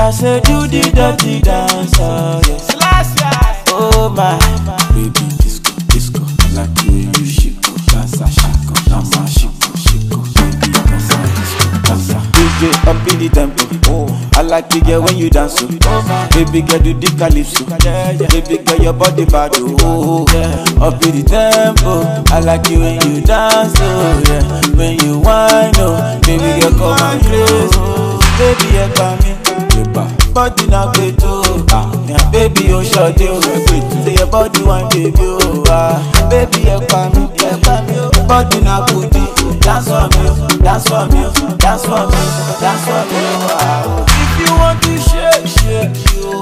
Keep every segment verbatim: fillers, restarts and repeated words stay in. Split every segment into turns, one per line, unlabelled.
I say do the dirty dance, oh yes. Oh my baby, disco, disco, like the way you shiko, dansa, shiko, dansa, shiko, shiko, baby, dansa, disco, dansa. D J up in the tempo, oh, I like the girl when you dance, so. Oh my baby girl do the calypso, yeah, yeah. Baby girl your body bad, oh, yeah. Up in the tempo, I like it when you dance, oh yeah. When you whine, oh, baby girl come and close, oh. Baby you come in, body na gbeto, ah, yeah. Baby oh short oh, say your body one baby oh, ah. Baby you come in, you come in, body na goodie, dance for me, dance for me, dance for me, dance for me, ah. If you want to shake, shake you,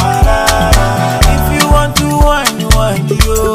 ah. If you want to whine, whine you,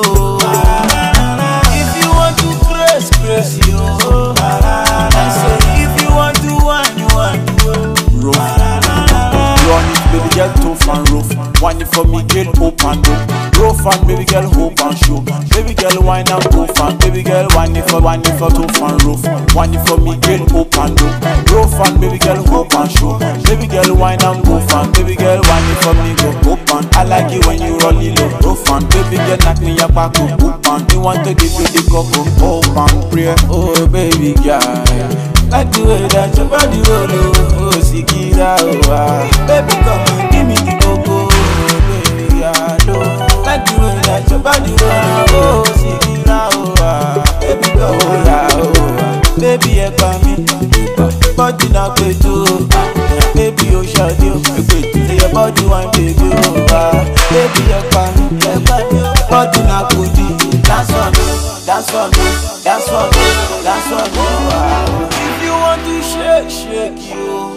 ah. If you want to press, press you, ah. I say if you want to whine, whine you, roll. Run it, baby girl, tough and rough. Wine it for me, girl, hope and dope. Rough and baby girl, hope and show. Baby girl, wine and tough and baby girl, wine it for, wine it for tough and rough. Wine it for me, girl, hope and dope. Rough and baby girl, hope and show. Baby girl, wine and tough and baby girl, wine it for me, go hope and. I like it when you roll it low, rough and baby girl, knock me your back up, hope and. You want to give you the cup of hope and prayer. Oh baby girl, like the way that your body roll, oh, Sikira, oh, ah. Baby, come and give me the cocoa, oh, baby, I know. Like the way that your body roll, oh, Sikira, oh, ah. Baby, come on, ah, oh, ah. Baby, you come in, body not good, oh, ah. Baby, you shut you, say your body one baby, oh, ah. Baby, you come in, body not good, dance for me, dance for me, dance for me, dance for me, ah. If you want to shake, shake you.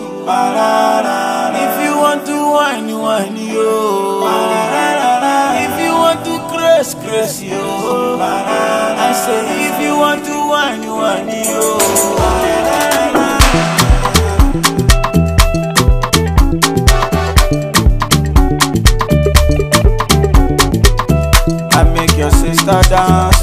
If you want to whine, whine you. If you want to caress, caress you. I say if you want to whine, whine you. I make your sister dance.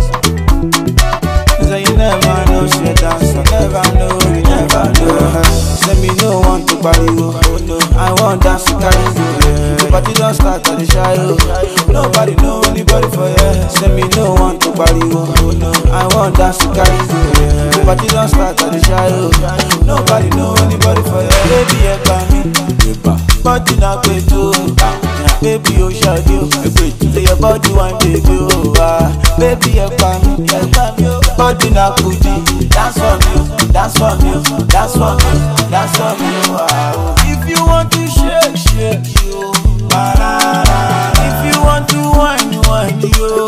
So you never know she dance, you never know, you never know. Say me no want to party, oh no, I want dance to carry you, yeah. The party don't start at the shy, oh. Nobody know anybody for you. Say me no want to party, oh no, I want dance to carry you, yeah. The party don't start at the shy, oh. Nobody know anybody for you. Baby, you come in, body not great, oh. Baby, you shot you, say your body one baby, oh, ah. Baby, you come in, you come in, body not goodie, dance for me, dance for me, dance for me, dance for me, wow. If you want to shake, shake you, if you want to whine, whine you,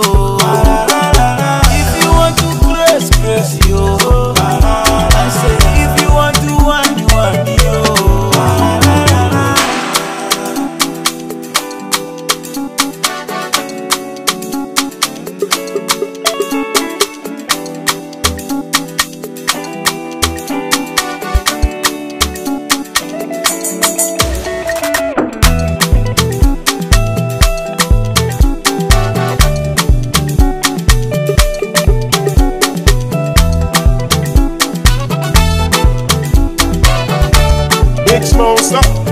if you want to press, press you, I say if you want to whine, whine you.
Big Smoke, stop.